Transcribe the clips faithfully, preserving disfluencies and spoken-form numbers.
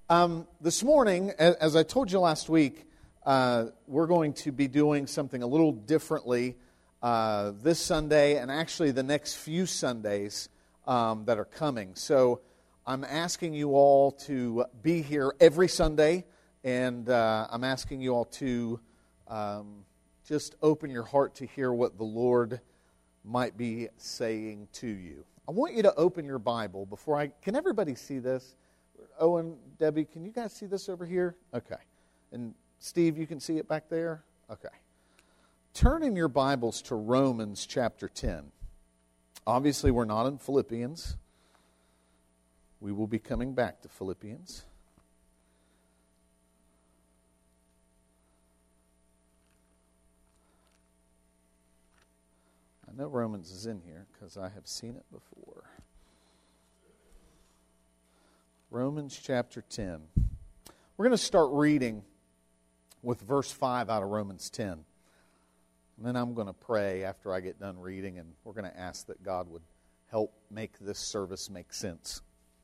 Um, this morning, as, as I told you last week, uh, we're going to be doing something a little differently uh, this Sunday and actually the next few Sundays um, that are coming. So I'm asking you all to be here every Sunday, and uh, I'm asking you all to um, just open your heart to hear what the Lord might be saying to you. I want you to open your Bible before I... Can everybody see this? Owen, Debbie, can you guys see this over here? Okay. And Steve, you can see it back there? Okay. Turn in your Bibles to Romans chapter ten. Obviously, we're not in Philippians. We will be coming back to Philippians. I know Romans is in here because I have seen it before. Romans chapter ten. We're going to start reading with verse five out of Romans ten. And then I'm going to pray after I get done reading, and we're going to ask that God would help make this service make sense.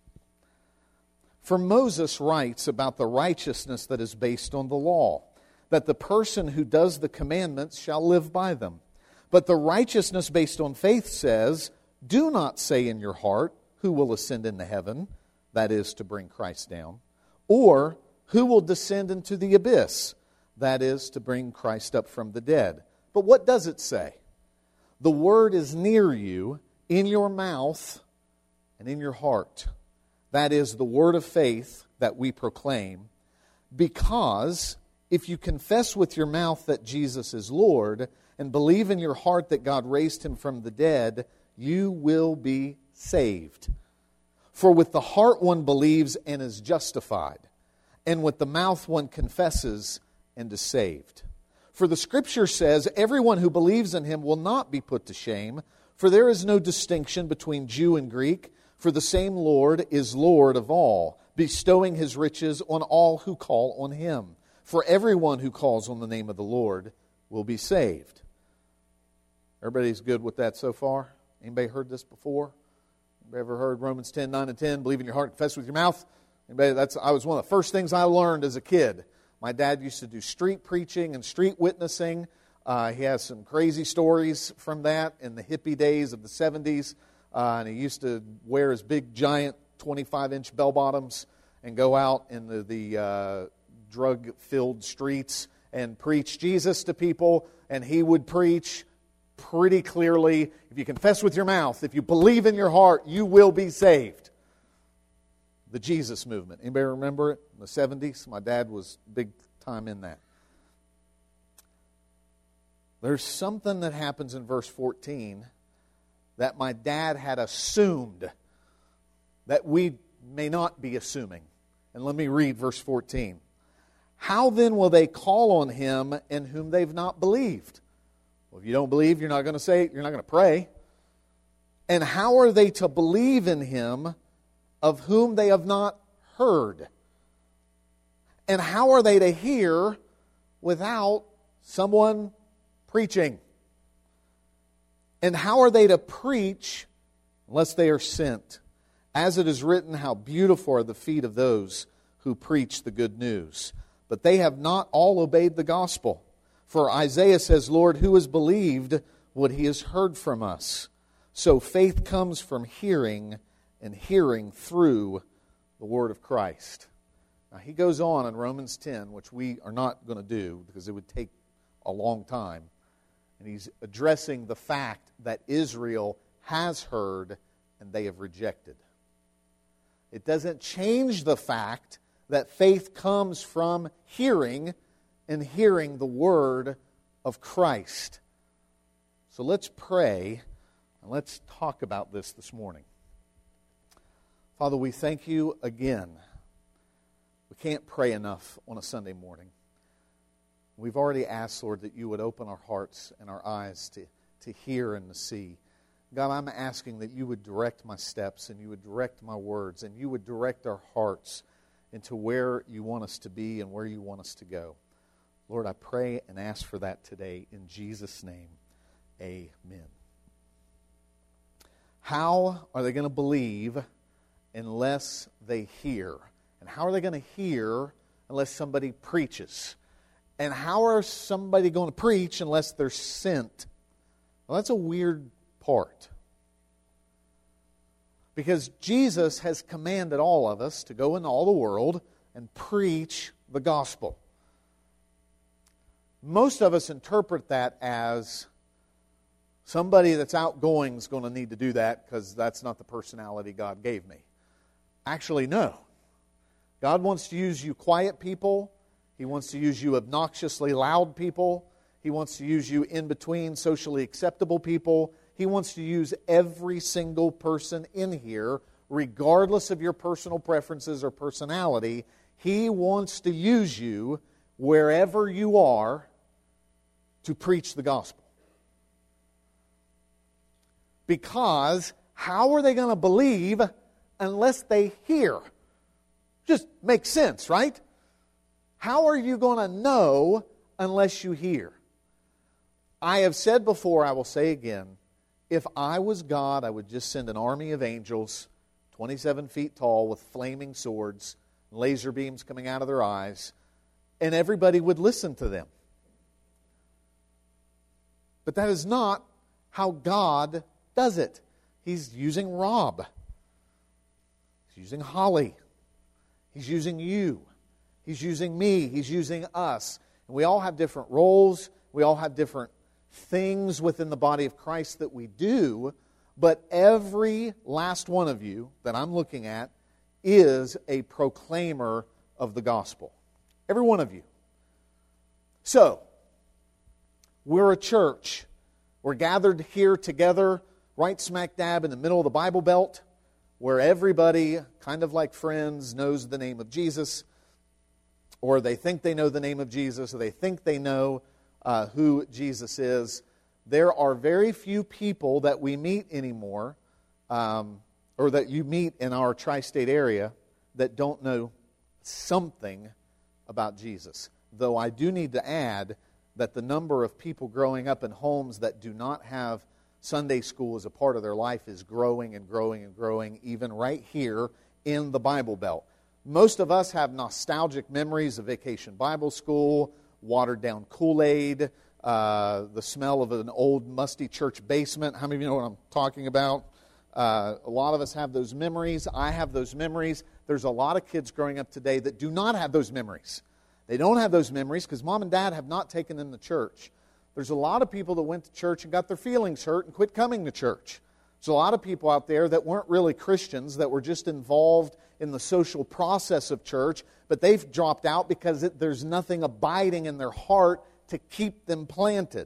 For Moses writes about the righteousness that is based on the law, that the person who does the commandments shall live by them. But the righteousness based on faith says, do not say in your heart, who will ascend into heaven, that is, to bring Christ down, or who will descend into the abyss, that is, to bring Christ up from the dead. But what does it say? The word is near you, in your mouth and in your heart. That is the word of faith that we proclaim, because if you confess with your mouth that Jesus is Lord and believe in your heart that God raised him from the dead, you will be saved. For with the heart one believes and is justified, and with the mouth one confesses and is saved. For the Scripture says, everyone who believes in him will not be put to shame, for there is no distinction between Jew and Greek, for the same Lord is Lord of all, bestowing his riches on all who call on him. For everyone who calls on the name of the Lord will be saved. Everybody's good with that so far? Anybody heard this before? Anybody ever heard Romans ten, nine and ten? Believe in your heart, confess with your mouth. Anybody? That's I was one of the first things I learned as a kid. My dad used to do street preaching and street witnessing. Uh, he has some crazy stories from that in the hippie days of the seventies. Uh, and he used to wear his big, giant twenty-five inch bell bottoms and go out into the uh, drug-filled streets and preach Jesus to people. And he would preach pretty clearly, if you confess with your mouth, if you believe in your heart, you will be saved. The Jesus movement. Anybody remember it? In the seventies, my dad was big time in that. There's something that happens in verse fourteen that my dad had assumed that we may not be assuming. And let me read verse fourteen. How then will they call on him in whom they've not believed? Well, if you don't believe, you're not going to say, you're not going to pray. And how are they to believe in him of whom they have not heard? And how are they to hear without someone preaching? And how are they to preach unless they are sent? As it is written, how beautiful are the feet of those who preach the good news. But they have not all obeyed the gospel. For Isaiah says, Lord, who has believed what he has heard from us? So faith comes from hearing, and hearing through the word of Christ. Now he goes on in Romans ten, which we are not going to do because it would take a long time. And he's addressing the fact that Israel has heard and they have rejected. It doesn't change the fact that faith comes from hearing, and hearing the word of Christ. So let's pray and let's talk about this this morning. Father, we thank you again. We can't pray enough on a Sunday morning. We've already asked, Lord, that you would open our hearts and our eyes to, to hear and to see. God, I'm asking that you would direct my steps and you would direct my words and you would direct our hearts into where you want us to be and where you want us to go. Lord, I pray and ask for that today in Jesus' name. Amen. How are they going to believe unless they hear? And how are they going to hear unless somebody preaches? And how are somebody going to preach unless they're sent? Well, that's a weird part. Because Jesus has commanded all of us to go into all the world and preach the gospel. Most of us interpret that as somebody that's outgoing is going to need to do that because that's not the personality God gave me. Actually, no. God wants to use you quiet people. He wants to use you obnoxiously loud people. He wants to use you in between socially acceptable people. He wants to use every single person in here, regardless of your personal preferences or personality. He wants to use you wherever you are to preach the gospel. Because how are they going to believe unless they hear? Just makes sense, right? How are you going to know unless you hear? I have said before, I will say again, if I was God, I would just send an army of angels, twenty-seven feet tall, with flaming swords, laser beams coming out of their eyes, and everybody would listen to them. But that is not how God does it. He's using Rob. He's using Holly. He's using you. He's using me. He's using us. And we all have different roles. We all have different things within the body of Christ that we do. But every last one of you that I'm looking at is a proclaimer of the gospel. Every one of you. So, we're a church. We're gathered here together, right smack dab in the middle of the Bible Belt, where everybody, kind of like friends, knows the name of Jesus, or they think they know the name of Jesus, or they think they know uh, who Jesus is. There are very few people that we meet anymore, um, or that you meet in our tri-state area, that don't know something about Jesus. Though I do need to add that the number of people growing up in homes that do not have Sunday school as a part of their life is growing and growing and growing, even right here in the Bible Belt. Most of us have nostalgic memories of Vacation Bible School, watered-down Kool-Aid, uh, the smell of an old, musty church basement. How many of you know what I'm talking about? Uh, a lot of us have those memories. I have those memories. There's a lot of kids growing up today that do not have those memories. They don't have those memories because mom and dad have not taken them to church. There's a lot of people that went to church and got their feelings hurt and quit coming to church. There's a lot of people out there that weren't really Christians, that were just involved in the social process of church, but they've dropped out because it, there's nothing abiding in their heart to keep them planted.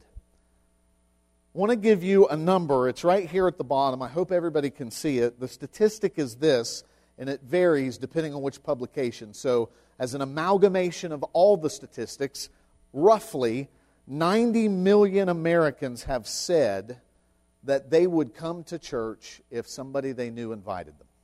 I want to give you a number. It's right here at the bottom. I hope everybody can see it. The statistic is this, and it varies depending on which publication. So, as an amalgamation of all the statistics, roughly ninety million Americans have said that they would come to church if somebody they knew invited them.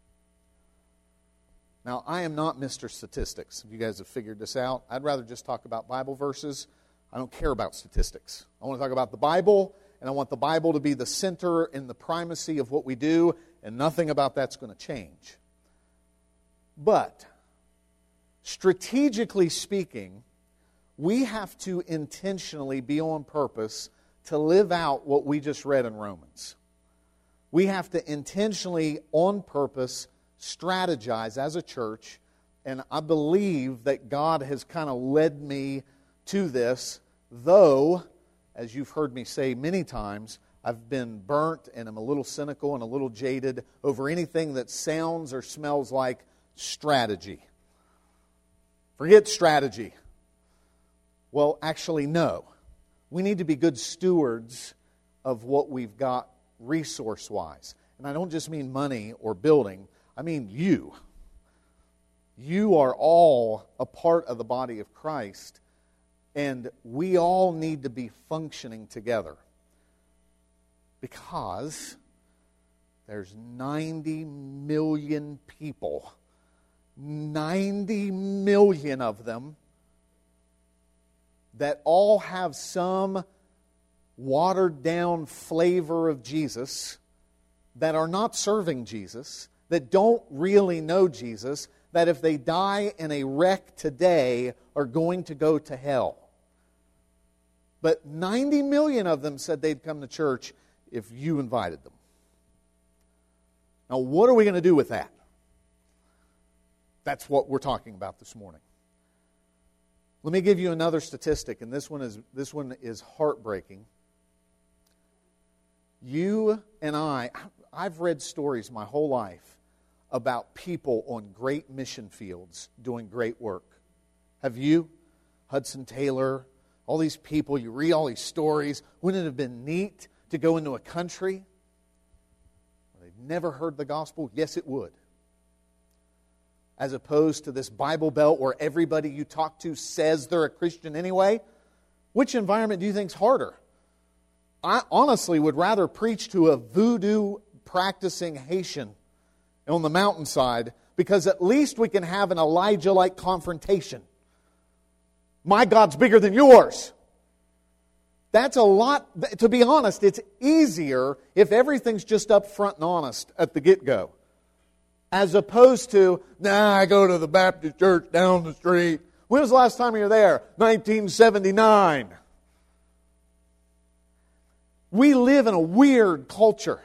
Now, I am not Mister Statistics. If you guys have figured this out, I'd rather just talk about Bible verses. I don't care about statistics. I want to talk about the Bible, and I want the Bible to be the center and the primacy of what we do, and nothing about that's going to change. But, strategically speaking, we have to intentionally be on purpose to live out what we just read in Romans. We have to intentionally, on purpose, strategize as a church, and I believe that God has kind of led me to this, though, as you've heard me say many times, I've been burnt and I'm a little cynical and a little jaded over anything that sounds or smells like strategy. Forget strategy. Well, actually, no. We need to be good stewards of what we've got resource-wise. And I don't just mean money or building. I mean you. You are all a part of the body of Christ, and we all need to be functioning together. Because there's ninety million people, ninety million of them, that all have some watered-down flavor of Jesus, that are not serving Jesus, that don't really know Jesus, that if they die in a wreck today are going to go to hell. But ninety million of them said they'd come to church if you invited them. Now, what are we going to do with that? That's what we're talking about this morning. Let me give you another statistic, and this one is this one is heartbreaking. You and I, I've read stories my whole life about people on great mission fields doing great work. Have you? Hudson Taylor, all these people, you read all these stories. Wouldn't it have been neat to go into a country where they've never heard the gospel? Yes, it would. As opposed to this Bible Belt where everybody you talk to says they're a Christian anyway. Which environment do you think is harder? I honestly would rather preach to a voodoo practicing Haitian on the mountainside, because at least we can have an Elijah-like confrontation. My God's bigger than yours. That's a lot. To be honest, it's easier if everything's just up front and honest at the get-go. As opposed to, nah, I go to the Baptist church down the street. When was the last time you were there? nineteen seventy-nine. We live in a weird culture.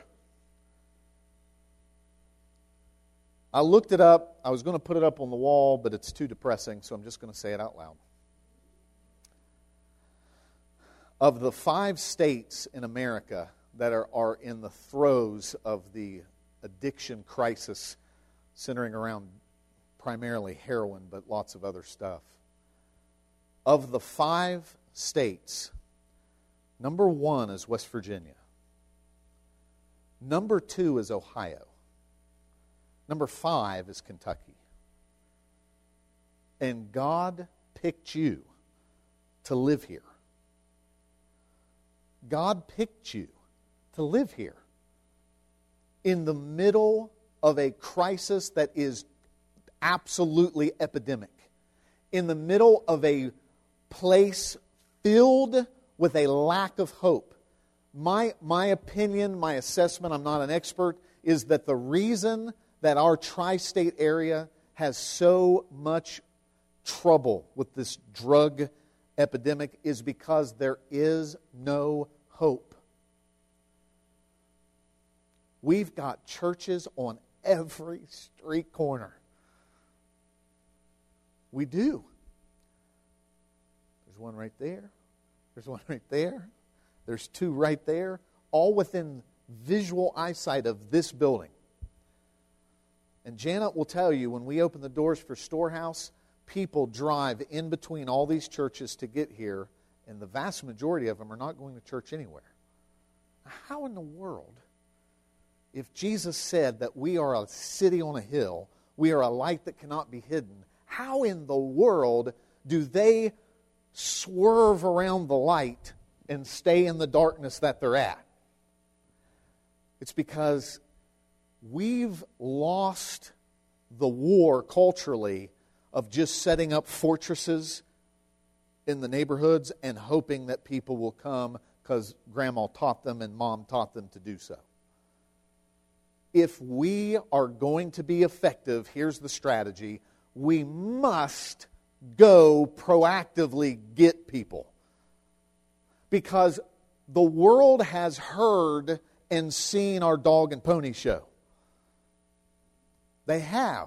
I looked it up. I was going to put it up on the wall, but it's too depressing, so I'm just going to say it out loud. Of the five states in America that are, are in the throes of the addiction crisis, centering around primarily heroin, but lots of other stuff. Of the five states, number one is West Virginia. Number two is Ohio. Number five is Kentucky. And God picked you to live here. God picked you to live here in the middle of a crisis that is absolutely epidemic, in the middle of a place filled with a lack of hope. My, my opinion, my assessment, I'm not an expert, is that the reason that our tri-state area has so much trouble with this drug epidemic is because there is no hope. We've got churches on every street corner. We do. There's one right there. There's one right there. There's two right there, all within visual eyesight of this building. And Janet will tell you, when we open the doors for Storehouse, people drive in between all these churches to get here, and the vast majority of them are not going to church anywhere. How in the world, if Jesus said that we are a city on a hill, we are a light that cannot be hidden, how in the world do they swerve around the light and stay in the darkness that they're at? It's because we've lost the war culturally of just setting up fortresses in the neighborhoods and hoping that people will come because grandma taught them and mom taught them to do so. If we are going to be effective, here's the strategy. We must go proactively get people. Because the world has heard and seen our dog and pony show. They have.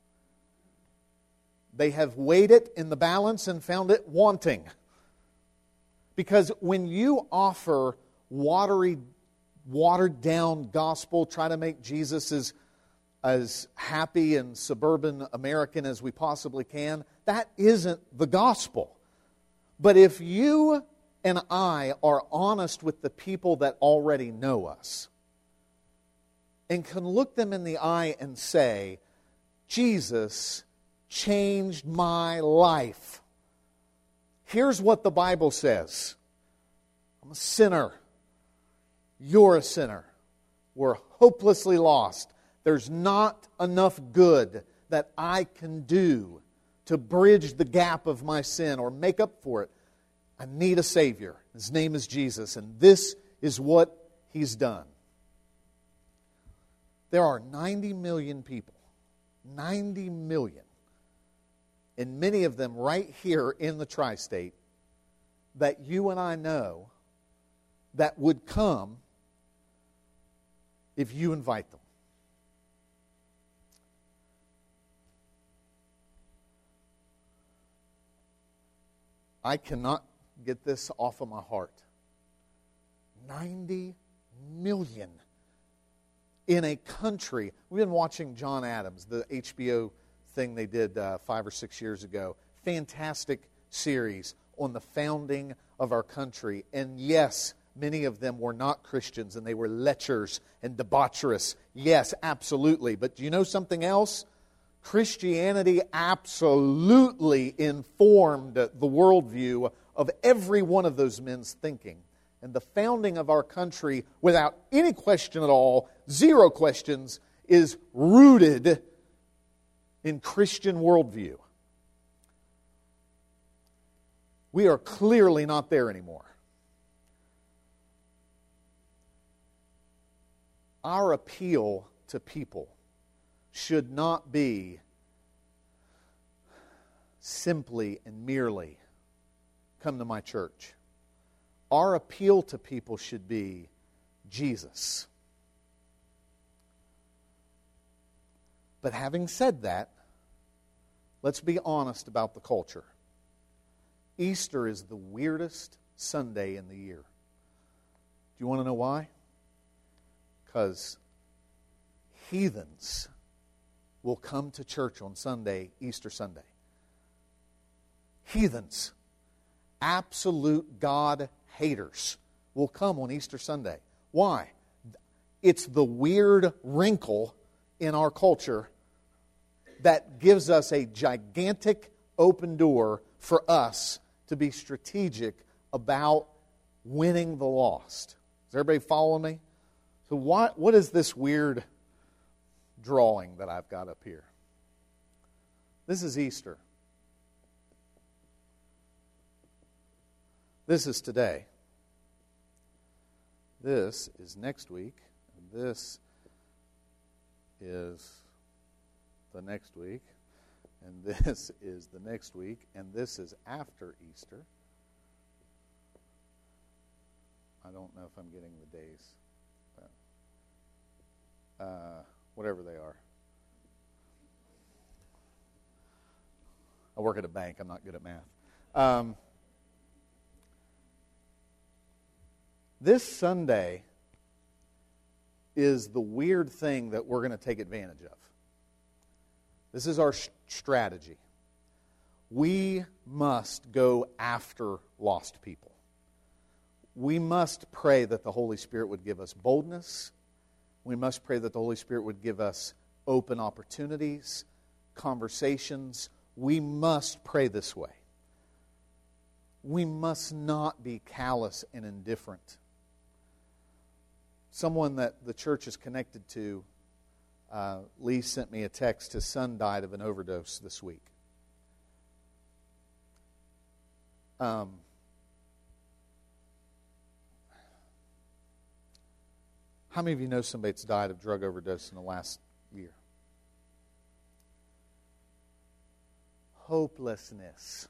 They have weighed it in the balance and found it wanting. Because when you offer watery, watered down gospel, try to make Jesus as, as happy and suburban American as we possibly can, that isn't the gospel. But if you and I are honest with the people that already know us and can look them in the eye and say, Jesus changed my life. Here's what the Bible says. I'm a sinner. You're a sinner. We're hopelessly lost. There's not enough good that I can do to bridge the gap of my sin or make up for it. I need a Savior. His name is Jesus, and this is what He's done. There are ninety million people, ninety million and many of them right here in the tri-state, that you and I know that would come if you invite them. I cannot get this off of my heart. ninety million in a country. We've been watching John Adams, the H B O thing they did uh, five or six years ago. Fantastic series on the founding of our country. And yes, many of them were not Christians and they were lechers and debaucherous. Yes, absolutely. But do you know something else? Christianity absolutely informed the worldview of every one of those men's thinking. And the founding of our country, without any question at all, zero questions, is rooted in Christian worldview. We are clearly not there anymore. Our appeal to people should not be simply and merely come to my church. Our appeal to people should be Jesus. But having said that, let's be honest about the culture. Easter is the weirdest Sunday in the year. Do you want to know why? Because heathens will come to church on Sunday, Easter Sunday. Heathens, absolute God haters, will come on Easter Sunday. Why? It's the weird wrinkle in our culture that gives us a gigantic open door for us to be strategic about winning the lost. Is everybody following me? So what, what is this weird drawing that I've got up here? This is Easter. This is today. This is next week. And this is the next week. And this is the next week. And this is after Easter. I don't know if I'm getting the days. But, uh, whatever they are. I work at a bank. I'm not good at math. Um, this Sunday is the weird thing that we're going to take advantage of. This is our sh- strategy. We must go after lost people. We must pray that the Holy Spirit would give us boldness. We must pray that the Holy Spirit would give us open opportunities, conversations. We must pray this way. We must not be callous and indifferent. Someone that the church is connected to, uh, Lee sent me a text. His son died of an overdose this week. Um, how many of you know somebody that's died of drug overdose in the last year? Hopelessness.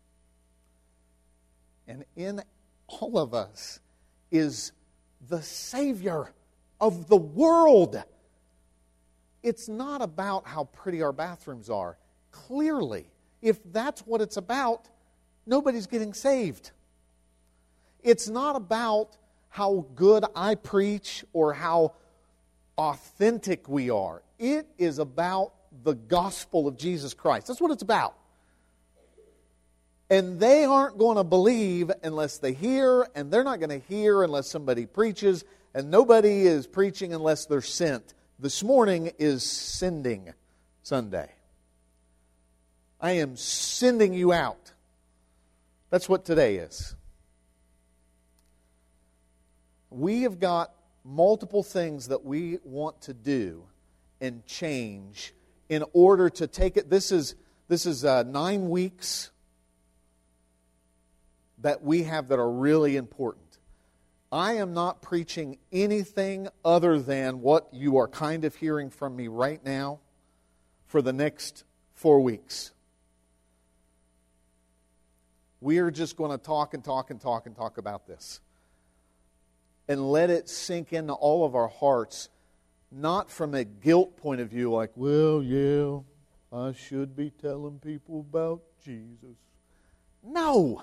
And in all of us is the Savior of the world. It's not about how pretty our bathrooms are. Clearly, if that's what it's about, nobody's getting saved. It's not about how good I preach or how authentic we are. It is about the gospel of Jesus Christ. That's what it's about. And they aren't going to believe unless they hear, and they're not going to hear unless somebody preaches, and nobody is preaching unless they're sent. This morning is Sending Sunday. I am sending you out. That's what today is. We have got multiple things that we want to do and change in order to take it. This is, this is uh, nine weeks that we have that are really important. I am not preaching anything other than what you are kind of hearing from me right now for the next four weeks. We are just going to talk and talk and talk and talk about this. And let it sink into all of our hearts, not from a guilt point of view, like, well, yeah, I should be telling people about Jesus. No.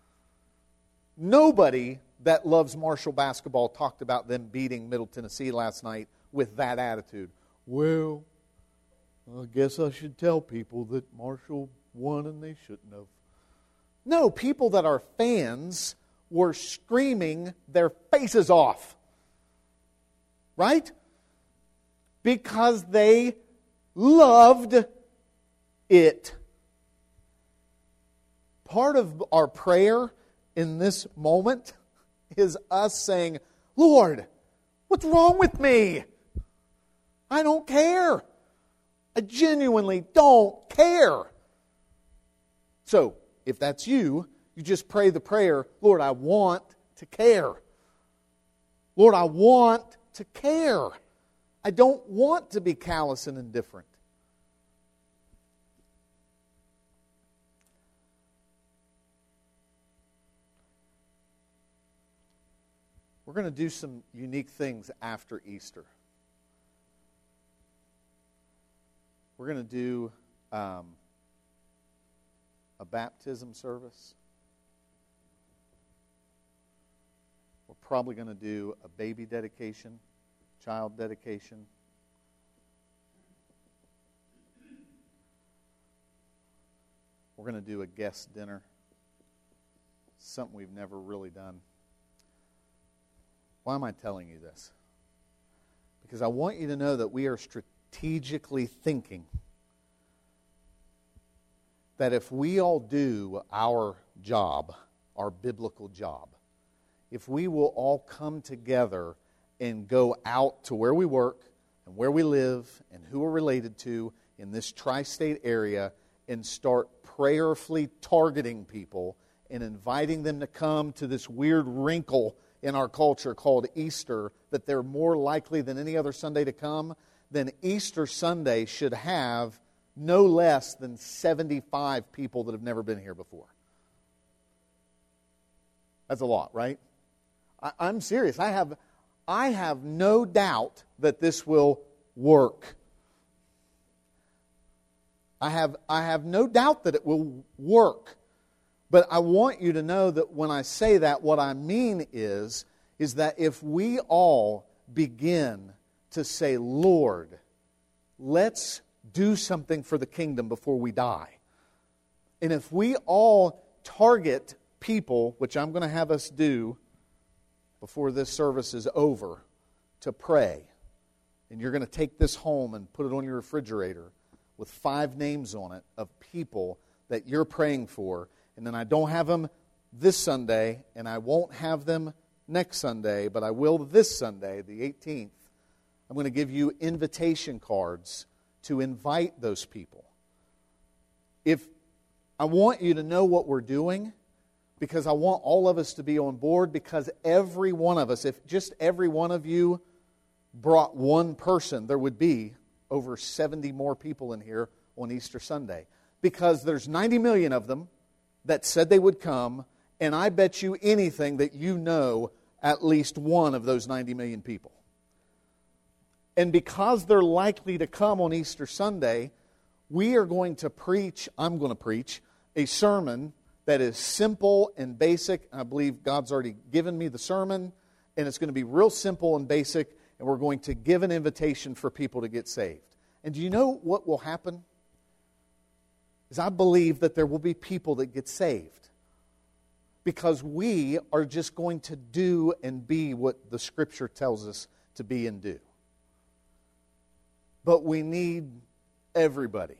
Nobody that loves Marshall basketball talked about them beating Middle Tennessee last night with that attitude. Well, I guess I should tell people that Marshall won and they shouldn't have. No, people that are fans were screaming their faces off. Right? Because they loved it. Part of our prayer in this moment is us saying, Lord, what's wrong with me? I don't care. I genuinely don't care. So, if that's you, you just pray the prayer, Lord, I want to care. Lord, I want to care. I don't want to be callous and indifferent. We're going to do some unique things after Easter. We're going to do um, a baptism service. We're probably going to do a baby dedication, child dedication. We're going to do a guest dinner. Something we've never really done. Why am I telling you this? Because I want you to know that we are strategically thinking that if we all do our job, our biblical job, if we will all come together and go out to where we work and where we live and who we're related to in this tri-state area and start prayerfully targeting people and inviting them to come to this weird wrinkle in our culture called Easter, that they're more likely than any other Sunday to come, then Easter Sunday should have no less than seventy-five people that have never been here before. That's a lot, right? I, I'm serious. I have, I have no doubt that this will work. I have, I have no doubt that it will work. But I want you to know that when I say that, what I mean is, is that if we all begin to say, Lord, let's do something for the kingdom before we die. And if we all target people, which I'm going to have us do before this service is over, to pray. And you're going to take this home and put it on your refrigerator with five names on it of people that you're praying for. And then I don't have them this Sunday, and I won't have them next Sunday, but I will this Sunday, the eighteenth. I'm going to give you invitation cards to invite those people. If I want you to know what we're doing, because I want all of us to be on board, because every one of us, if just every one of you brought one person, there would be over seventy more people in here on Easter Sunday. Because there's ninety million of them that said they would come, and I bet you anything that you know at least one of those ninety million people. And because they're likely to come on Easter Sunday, we are going to preach, I'm going to preach, a sermon that is simple and basic. I believe God's already given me the sermon, and it's going to be real simple and basic, and we're going to give an invitation for people to get saved. And do you know what will happen? Is I believe that there will be people that get saved because we are just going to do and be what the Scripture tells us to be and do. But we need everybody.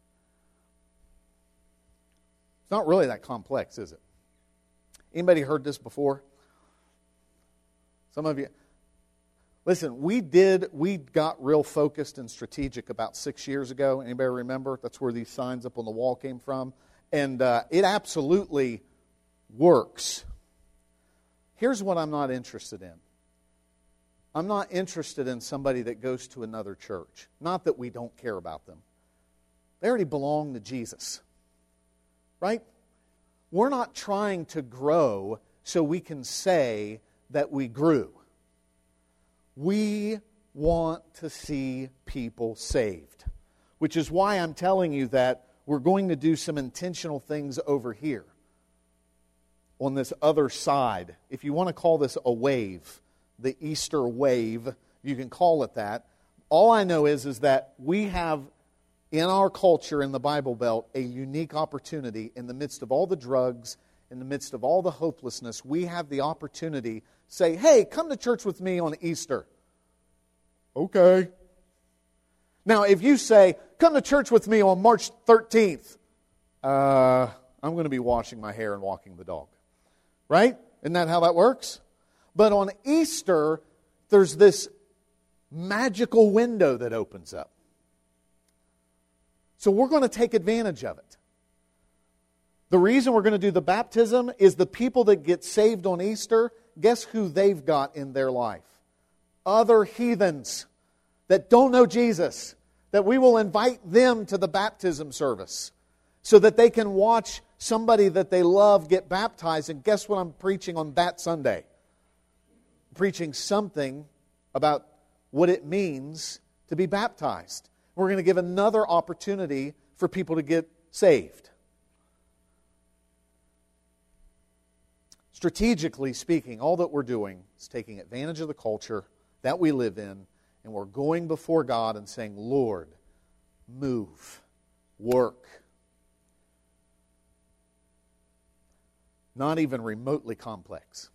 It's not really that complex, is it? Anybody heard this before? Some of you. Listen, we did, we got real focused and strategic about six years ago. Anybody remember? That's where these signs up on the wall came from. And uh, it absolutely works. Here's what I'm not interested in. I'm not interested in somebody that goes to another church. Not that we don't care about them. They already belong to Jesus. Right? we're not trying to grow so we can say that we grew. We want to see people saved, which is why I'm telling you that we're going to do some intentional things over here on this other side. If you want to call this a wave, the Easter wave, you can call it that. All I know is, is that we have in our culture in the Bible Belt a unique opportunity in the midst of all the drugs, in the midst of all the hopelessness. We have the opportunity to say, hey, come to church with me on Easter. Okay. Now, if you say, come to church with me on March thirteenth, uh, I'm going to be washing my hair and walking the dog. Right? Isn't that how that works? But on Easter, there's this magical window that opens up. So we're going to take advantage of it. The reason we're going to do the baptism is the people that get saved on Easter, guess who they've got in their life? Other heathens that don't know Jesus. That we will invite them to the baptism service so that they can watch somebody that they love get baptized. And guess what I'm preaching on that Sunday? I'm preaching something about what it means to be baptized. We're going to give another opportunity for people to get saved. Strategically speaking, all that we're doing is taking advantage of the culture that we live in, and we're going before God and saying, Lord, move, work. Not even remotely complex.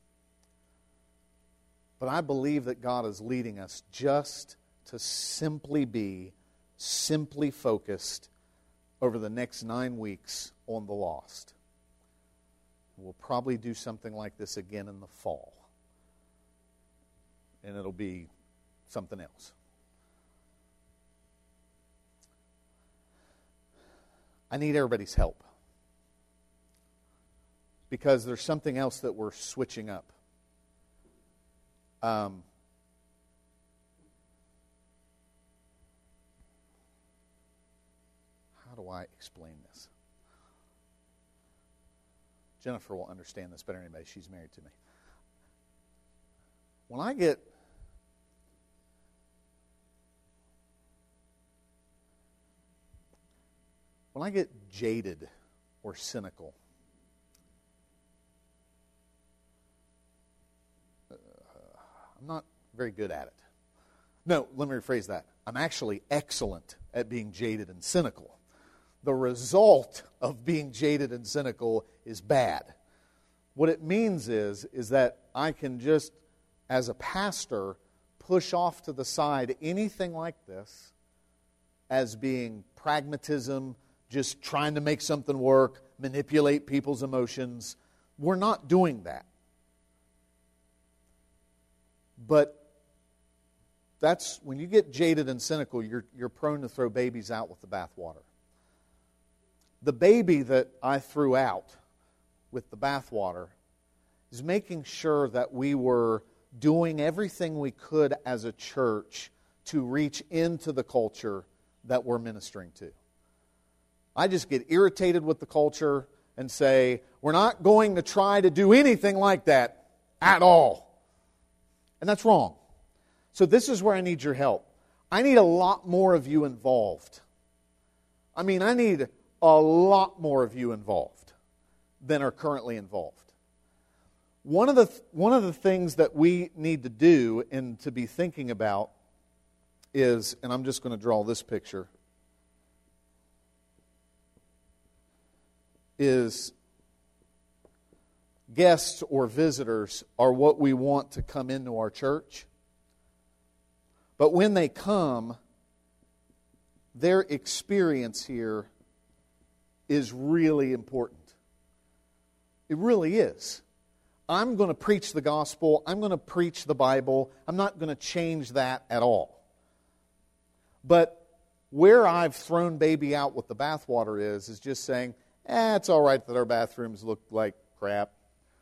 But I believe that God is leading us just to simply be, simply focused over the next nine weeks on the lost. We'll probably do something like this again in the fall. And it'll be something else. I need everybody's help. Because there's something else that we're switching up. Um, how do I explain this? Jennifer will understand this better than anybody. She's married to me. When I get when I get jaded or cynical, uh, I'm not very good at it. No, let me rephrase that. I'm actually excellent at being jaded and cynical. The result of being jaded and cynical is bad. What it means is, is that I can just, as a pastor, push off to the side anything like this as being pragmatism, just trying to make something work, manipulate people's emotions. We're not doing that. But that's when you get jaded and cynical, you're, you're prone to throw babies out with the bathwater. The baby that I threw out with the bathwater is making sure that we were doing everything we could as a church to reach into the culture that we're ministering to. I just get irritated with the culture and say, we're not going to try to do anything like that at all. And that's wrong. So this is where I need your help. I need a lot more of you involved. I mean, I need a lot more of you involved than are currently involved. One of the one of the things that we need to do and to be thinking about is, and I'm just going to draw this picture, is guests or visitors are what we want to come into our church. But when they come, their experience here is really important. It really is. I'm going to preach the gospel. I'm going to preach the Bible. I'm not going to change that at all. But where I've thrown baby out with the bathwater is, is just saying, eh, it's all right that our bathrooms look like crap.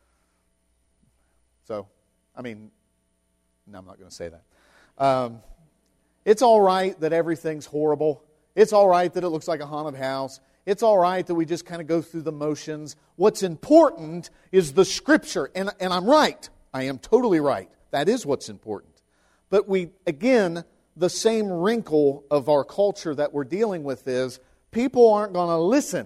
So, I mean, no, I'm not going to say that. Um, it's all right that everything's horrible. It's all right that it looks like a haunted house. It's all right that we just kind of go through the motions. What's important is the Scripture. And, and I'm right. I am totally right. That is what's important. But we, again, the same wrinkle of our culture that we're dealing with is people aren't going to listen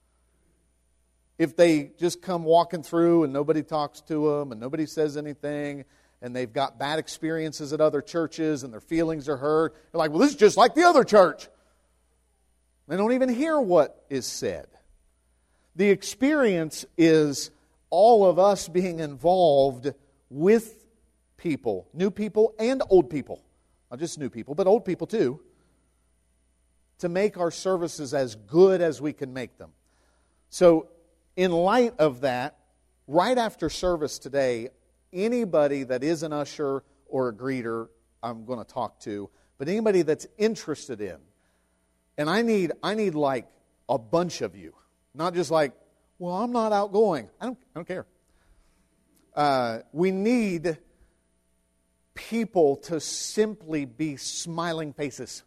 if they just come walking through and nobody talks to them and nobody says anything and they've got bad experiences at other churches and their feelings are hurt. They're like, well, this is just like the other church. They don't even hear what is said. The experience is all of us being involved with people, new people and old people. Not just new people, but old people too, to make our services as good as we can make them. So, in light of that, right after service today, anybody that is an usher or a greeter, I'm going to talk to, but anybody that's interested in, and I need I need like a bunch of you, not just like, well, I'm not outgoing. I don't I don't care. Uh, we need people to simply be smiling faces.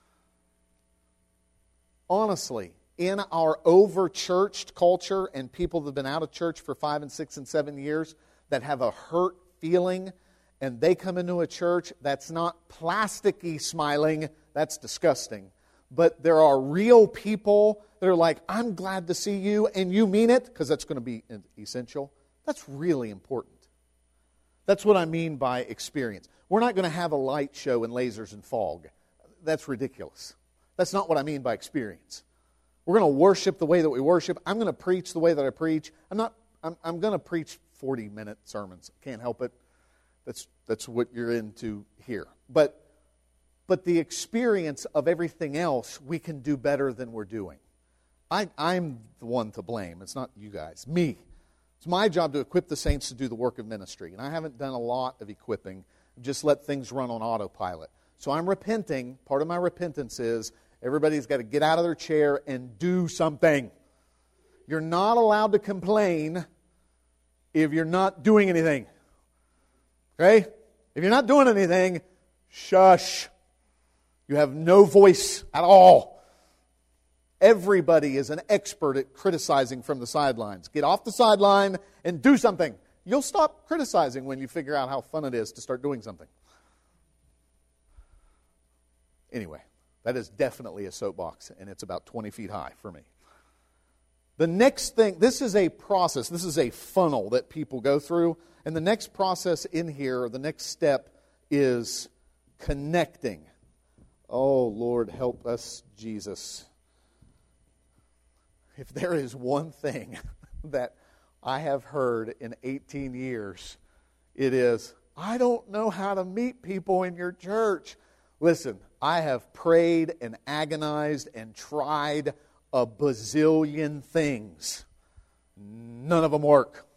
Honestly, in our over-churched culture and people that have been out of church for five and six and seven years that have a hurt feeling and they come into a church that's not plasticky smiling, that's disgusting. But there are real people that are like, I'm glad to see you and you mean it, because that's going to be essential. That's really important. That's what I mean by experience. We're not going to have a light show and lasers and fog. That's ridiculous. That's not what I mean by experience. We're going to worship the way that we worship. I'm going to preach the way that I preach. I'm not. I'm, I'm going to preach forty-minute sermons. Can't help it. That's that's what you're into here. But but the experience of everything else we can do better than we're doing. I, I'm the one to blame. It's not you guys. Me. It's my job to equip the saints to do the work of ministry. And I haven't done a lot of equipping. I've just let things run on autopilot. So I'm repenting. Part of my repentance is everybody's got to get out of their chair and do something. You're not allowed to complain if you're not doing anything. Okay? If you're not doing anything, shush. You have no voice at all. Everybody is an expert at criticizing from the sidelines. Get off the sideline and do something. You'll stop criticizing when you figure out how fun it is to start doing something. Anyway, that is definitely a soapbox, and it's about twenty feet high for me. The next thing, this is a process, this is a funnel that people go through, and the next process in here, the next step is connecting. Oh, Lord, help us, Jesus. If there is one thing that I have heard in eighteen years, it is, I don't know how to meet people in your church. Listen, I have prayed and agonized and tried a bazillion things. None of them work.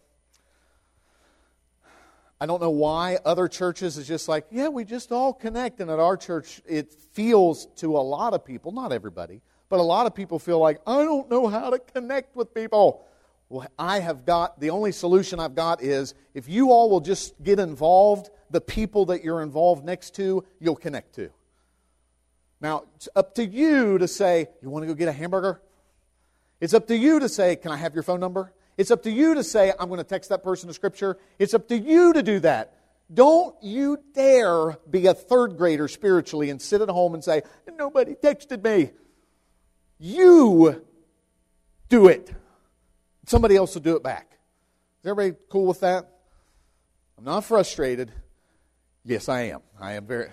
I don't know why other churches is just like, yeah, we just all connect. And at our church, it feels to a lot of people, not everybody, but a lot of people feel like, I don't know how to connect with people. Well, I have got, the only solution I've got is, if you all will just get involved, the people that you're involved next to, you'll connect to. Now, it's up to you to say, you want to go get a hamburger? It's up to you to say, can I have your phone number? It's up to you to say, I'm going to text that person a scripture. It's up to you to do that. Don't you dare be a third grader spiritually and sit at home and say, nobody texted me. You do it. Somebody else will do it back. Is everybody cool with that? I'm not frustrated. Yes, I am. I am very...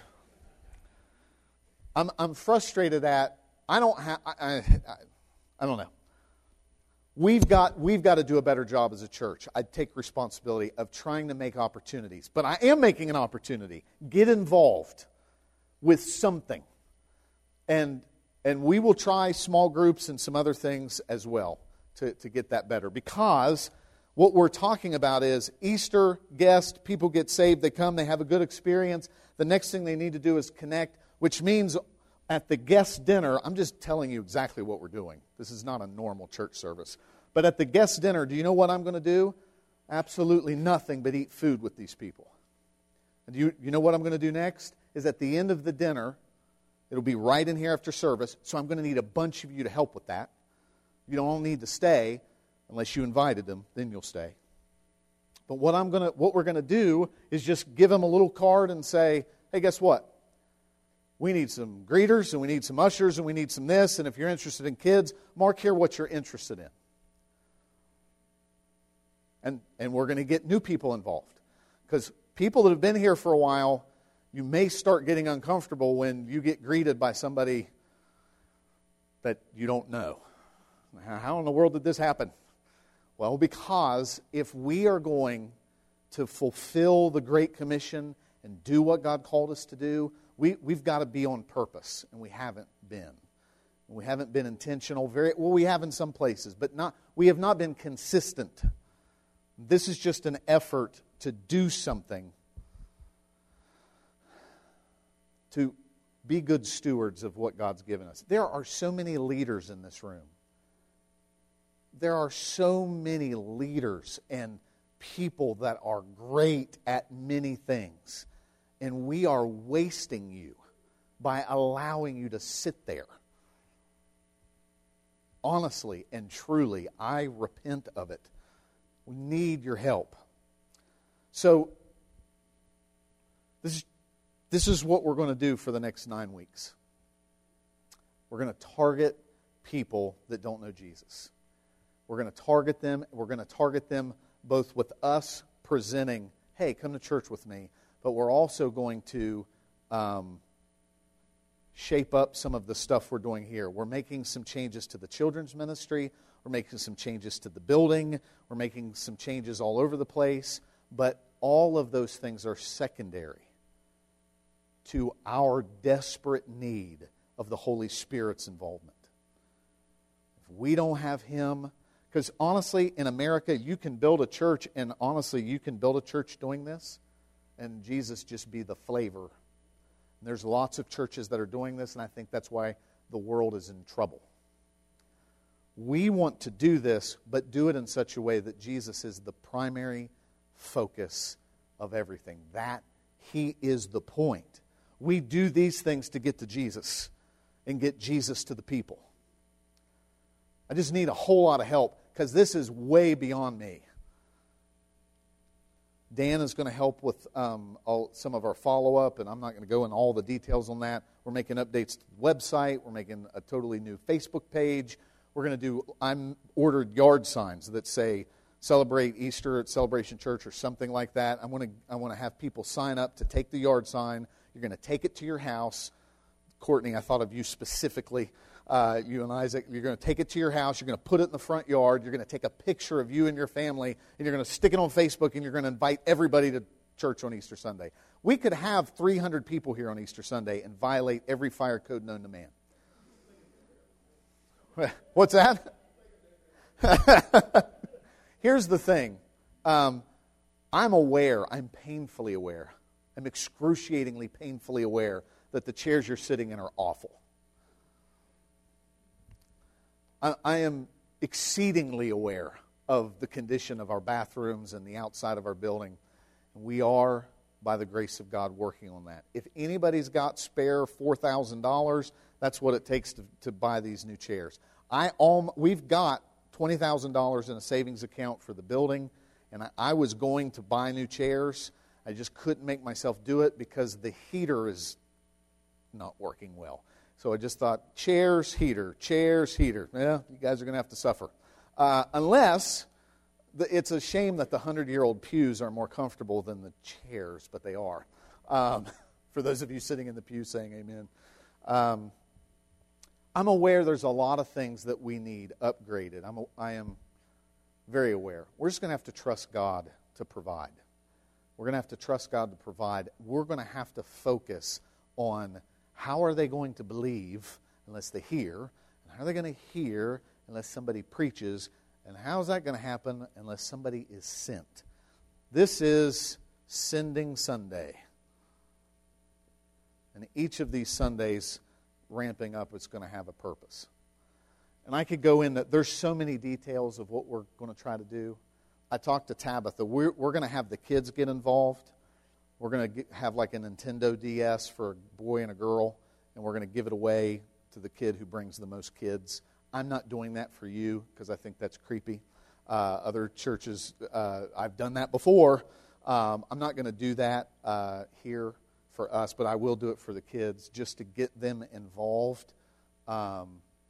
I'm I'm frustrated at, I don't have, I, I, I don't know. We've got, we've got to do a better job as a church. I take responsibility of trying to make opportunities. But I am making an opportunity. Get involved with something. And and we will try small groups and some other things as well to, to get that better. Because what we're talking about is Easter guest, people get saved, they come, they have a good experience. The next thing they need to do is connect, which means at the guest dinner, I'm just telling you exactly what we're doing. This is not a normal church service. But at the guest dinner, do you know what I'm going to do? Absolutely nothing but eat food with these people. And you, you know what I'm going to do next? Is at the end of the dinner, it'll be right in here after service, so I'm going to need a bunch of you to help with that. You don't need to stay unless you invited them, then you'll stay. But what I'm gonna, what we're going to do is just give them a little card and say, hey, guess what? We need some greeters, and we need some ushers, and we need some this, and if you're interested in kids, mark here what you're interested in. And, and we're going to get new people involved. Because people that have been here for a while, you may start getting uncomfortable when you get greeted by somebody that you don't know. How in the world did this happen? Well, because if we are going to fulfill the Great Commission and do what God called us to do, we, we've got to be on purpose, and we haven't been. We haven't been intentional. Very well, we have in some places, but not. We have not been consistent. This is just an effort to do something, to be good stewards of what God's given us. There are so many leaders in this room. There are so many leaders and people that are great at many things. And we are wasting you by allowing you to sit there. Honestly and truly, I repent of it. We need your help. So, this is, this is what we're going to do for the next nine weeks. We're going to target people that don't know Jesus. We're going to target them. We're going to target them both with us presenting, hey, come to church with me. But we're also going to um, shape up some of the stuff we're doing here. We're making some changes to the children's ministry. We're making some changes to the building. We're making some changes all over the place. But all of those things are secondary to our desperate need of the Holy Spirit's involvement. If we don't have Him... Because honestly, in America, you can build a church, and honestly, you can build a church doing this, and Jesus just be the flavor. And there's lots of churches that are doing this, and I think that's why the world is in trouble. We want to do this, but do it in such a way that Jesus is the primary focus of everything. That He is the point. We do these things to get to Jesus and get Jesus to the people. I just need a whole lot of help, because this is way beyond me. Dan is going to help with um, all, some of our follow-up, and I'm not going to go into all the details on that. We're making updates to the website. We're making a totally new Facebook page. We're going to do, I'm ordered yard signs that say, celebrate Easter at Celebration Church or something like that. I want to, I want to have people sign up to take the yard sign. You're going to take it to your house. Courtney, I thought of you specifically. Uh, you and Isaac, you're going to take it to your house, you're going to put it in the front yard, you're going to take a picture of you and your family, and you're going to stick it on Facebook, and you're going to invite everybody to church on Easter Sunday. We could have three hundred people here on Easter Sunday and violate every fire code known to man. What's that? Here's the thing. Um, I'm aware, I'm painfully aware, I'm excruciatingly painfully aware that the chairs you're sitting in are awful. I am exceedingly aware of the condition of our bathrooms and the outside of our building. We are, by the grace of God, working on that. If anybody's got spare four thousand dollars, that's what it takes to, to buy these new chairs. I um, We've got twenty thousand dollars in a savings account for the building, and I, I was going to buy new chairs. I just couldn't make myself do it because the heater is not working well. So I just thought, chairs, heater, chairs, heater. Yeah, you guys are going to have to suffer. Uh, unless, the, it's a shame that the hundred-year-old pews are more comfortable than the chairs, but they are. Um, for those of you sitting in the pew saying amen. Um, I'm aware there's a lot of things that we need upgraded. I'm, I am very aware. We're just going to have to trust God to provide. We're going to have to trust God to provide. We're going to have to focus on how are they going to believe unless they hear? And how are they going to hear unless somebody preaches? And how is that going to happen unless somebody is sent? This is Sending Sunday. And each of these Sundays ramping up, it's going to have a purpose. And I could go into, there's so many details of what we're going to try to do. I talked to Tabitha. We're, we're going to have the kids get involved. We're going to have like a Nintendo D S for a boy and a girl, and we're going to give it away to the kid who brings the most kids. I'm not doing that for you because I think that's creepy. Uh, other churches, uh, I've done that before. Um, I'm not going to do that uh, here for us, but I will do it for the kids just to get them involved. Um,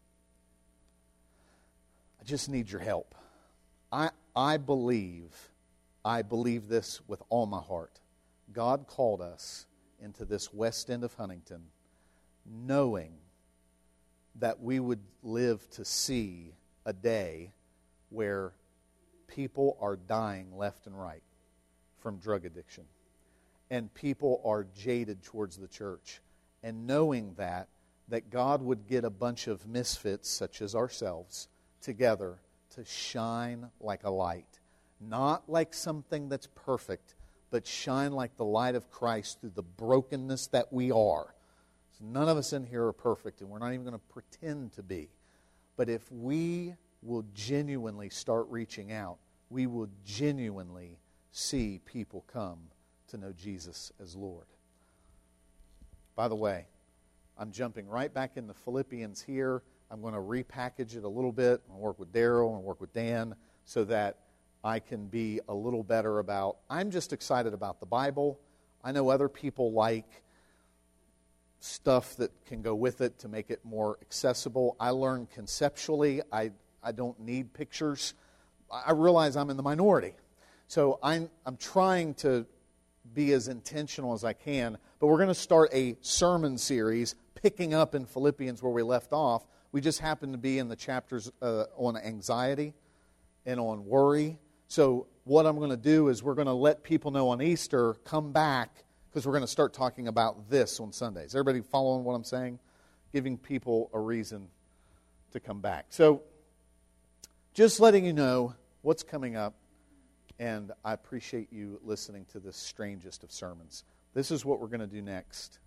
I just need your help. I I believe, I believe this with all my heart. God called us into this west end of Huntington knowing that we would live to see a day where people are dying left and right from drug addiction. And people are jaded towards the church. And knowing that, that God would get a bunch of misfits, such as ourselves, together to shine like a light. Not like something that's perfect, but shine like the light of Christ through the brokenness that we are. So none of us in here are perfect, and we're not even going to pretend to be. But if we will genuinely start reaching out, we will genuinely see people come to know Jesus as Lord. By the way, I'm jumping right back into Philippians here. I'm going to repackage it a little bit. I'm going to work with Daryl and work with Dan so that I can be a little better about, I'm just excited about the Bible. I know other people like stuff that can go with it to make it more accessible. I learn conceptually. I, I don't need pictures. I realize I'm in the minority. So I'm, I'm trying to be as intentional as I can. But we're going to start a sermon series picking up in Philippians where we left off. We just happen to be in the chapters uh, on anxiety and on worry. So what I'm going to do is we're going to let people know on Easter, come back, because we're going to start talking about this on Sundays. Everybody following what I'm saying? Giving people a reason to come back. So just letting you know what's coming up, and I appreciate you listening to this strangest of sermons. This is what we're going to do next.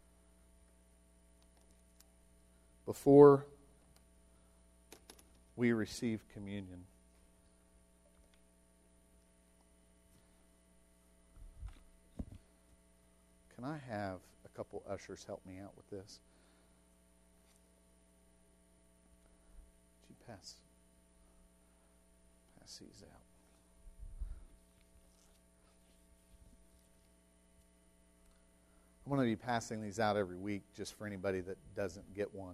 Before we receive communion, can I have a couple ushers help me out with this? Would you pass, pass these out? I'm going to be passing these out every week just for anybody that doesn't get one.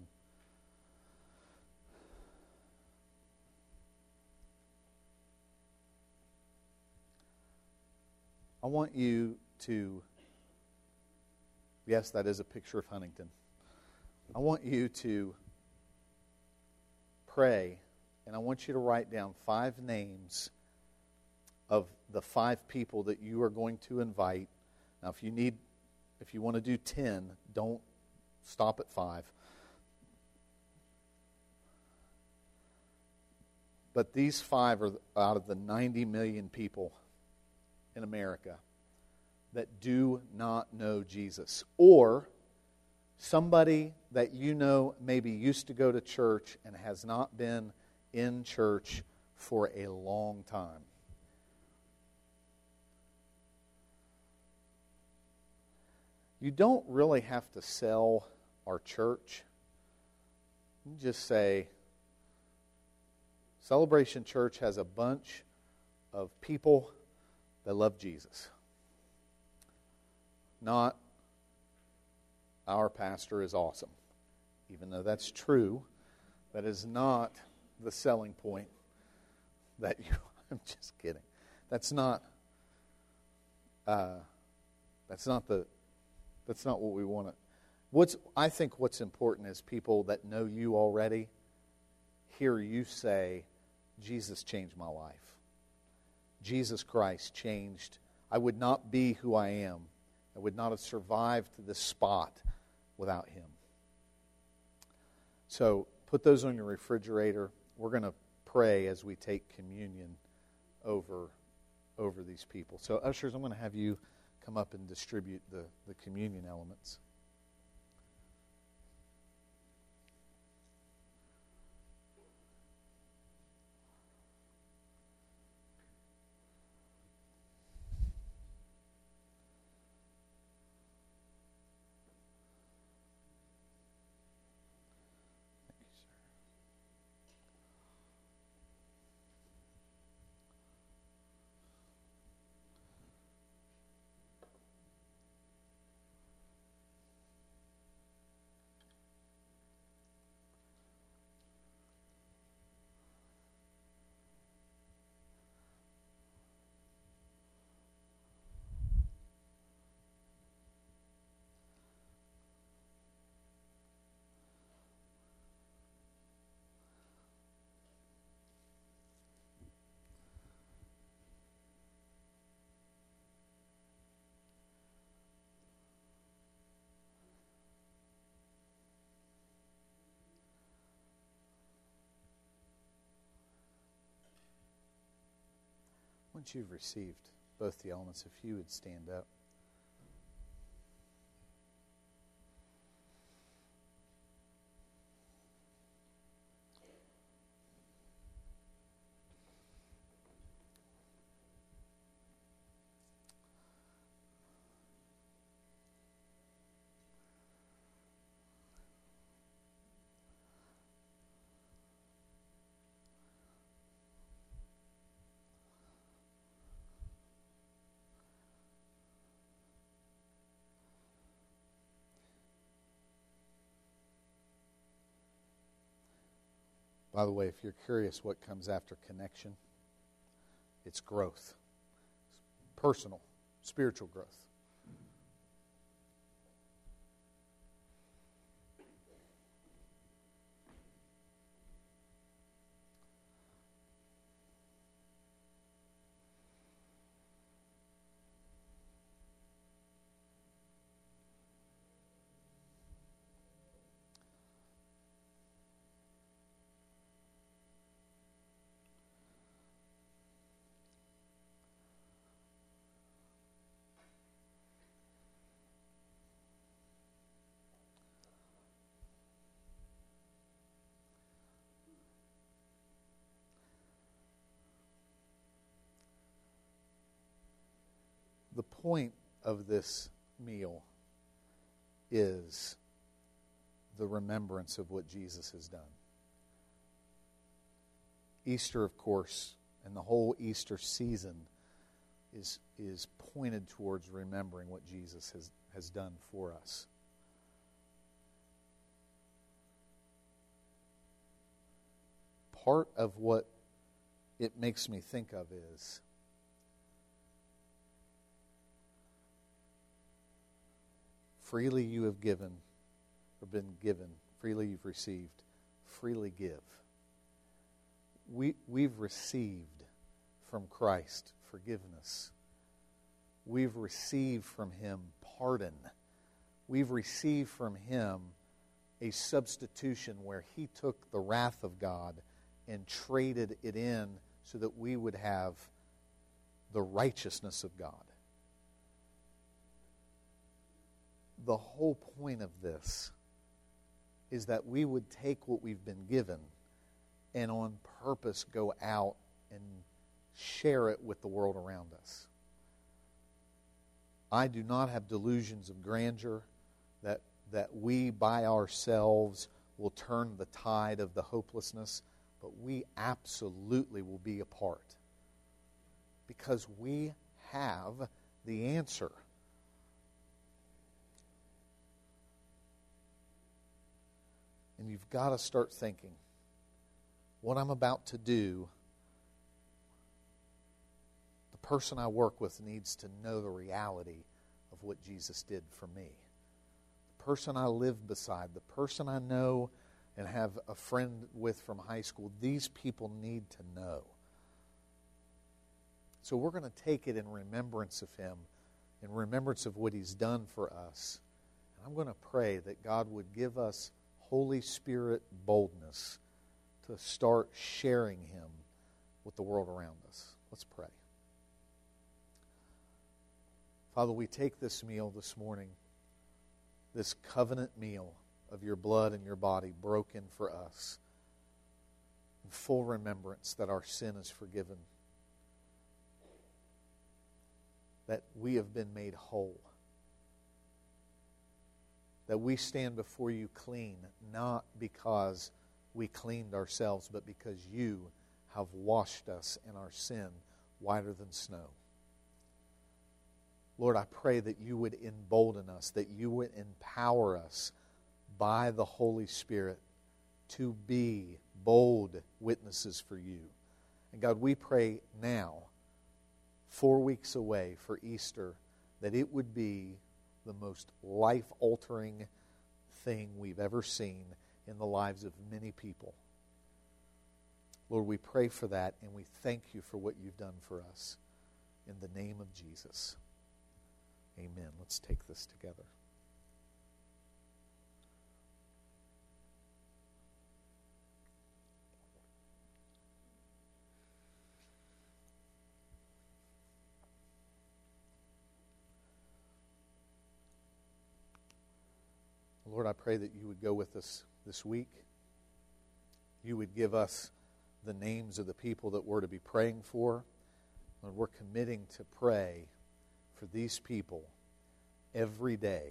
I want you to, yes, that is a picture of Huntington. I want you to pray, and I want you to write down five names of the five people that you are going to invite. Now, if you need, if you want to do ten, don't stop at five. But these five are out of the ninety million people in America that do not know Jesus. Or somebody that you know maybe used to go to church and has not been in church for a long time. You don't really have to sell our church. You just say, Celebration Church has a bunch of people that love Jesus. Not, our pastor is awesome. Even though that's true, that is not the selling point that you, I'm just kidding. That's not, uh, that's not the, that's not what we want to, what's, I think what's important is people that know you already hear you say, Jesus changed my life. Jesus Christ changed. I would not be who I am. I would not have survived this spot without Him. So put those on your refrigerator. We're going to pray as we take communion over, over these people. So ushers, I'm going to have you come up and distribute the, the communion elements. Once you've received both the elements, if you would stand up. By the way, if you're curious what comes after connection, it's growth. Personal, spiritual growth. The point of this meal is the remembrance of what Jesus has done. Easter, of course, and the whole Easter season is, is pointed towards remembering what Jesus has, has done for us. Part of what it makes me think of is freely you have given, or been given, freely you've received, freely give. We, we've received from Christ forgiveness. We've received from Him pardon. We've received from Him a substitution where He took the wrath of God and traded it in so that we would have the righteousness of God. The whole point of this is that we would take what we've been given and on purpose go out and share it with the world around us. I do not have delusions of grandeur that, that we by ourselves will turn the tide of the hopelessness, but we absolutely will be a part because we have the answer. And you've got to start thinking, what I'm about to do, the person I work with needs to know the reality of what Jesus did for me. The person I live beside, the person I know and have a friend with from high school, these people need to know. So we're going to take it in remembrance of Him, in remembrance of what He's done for us. And I'm going to pray that God would give us Holy Spirit boldness to start sharing Him with the world around us. Let's pray. Father, we take this meal this morning, this covenant meal of your blood and your body broken for us, in full remembrance that our sin is forgiven, that we have been made whole, that we stand before you clean, not because we cleaned ourselves, but because you have washed us in our sin whiter than snow. Lord, I pray that you would embolden us, that you would empower us by the Holy Spirit to be bold witnesses for you. And God, we pray now, four weeks away for Easter, that it would be the most life-altering thing we've ever seen in the lives of many people. Lord, we pray for that, and we thank you for what you've done for us. In the name of Jesus, amen. Let's take this together. Lord, I pray that you would go with us this week. You would give us the names of the people that we're to be praying for. Lord, we're committing to pray for these people every day.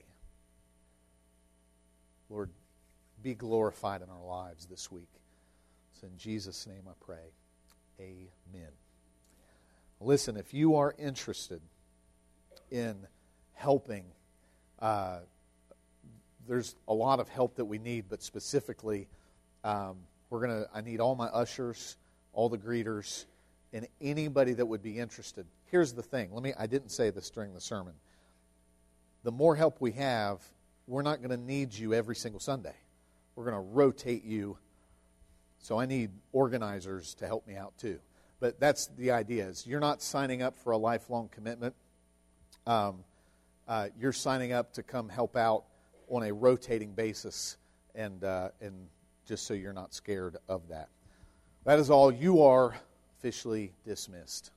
Lord, be glorified in our lives this week. So in Jesus' name I pray. Amen. Listen, if you are interested in helping, uh, there's a lot of help that we need, but specifically, um, we're gonna. I need all my ushers, all the greeters, and anybody that would be interested. Here's the thing. Let me. I didn't say this during the sermon. The more help we have, we're not going to need you every single Sunday. We're going to rotate you. So I need organizers to help me out too. But that's the idea, is you're not signing up for a lifelong commitment. Um, uh, you're signing up to come help out on a rotating basis, and uh, and just so you're not scared of that. That is all. You are officially dismissed.